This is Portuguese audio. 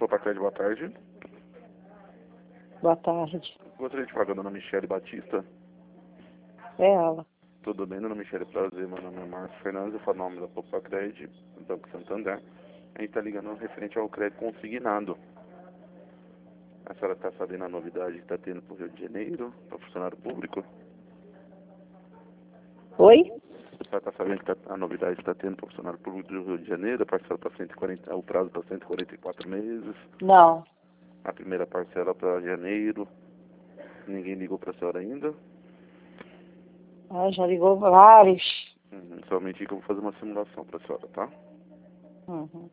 Popacred, boa tarde. Boa tarde. Gostaria de falar com a dona Michele Batista. É ela. Tudo bem, dona Michele? Prazer, meu nome é Márcio Fernandes, eu falo em nome da Popacred, do Banco Santander. A gente está ligando referente ao crédito consignado. A senhora está sabendo a novidade que está tendo para o Rio de Janeiro, para funcionário público? Oi? A senhora está sabendo que a novidade está tendo para funcionário público do Rio de Janeiro, a parcela para 140, o prazo para 144 meses, Não. a primeira parcela para janeiro. Ninguém ligou para a senhora ainda? Ah, já ligou vários. Somente que eu vou fazer uma simulação para a senhora, tá? Uhum.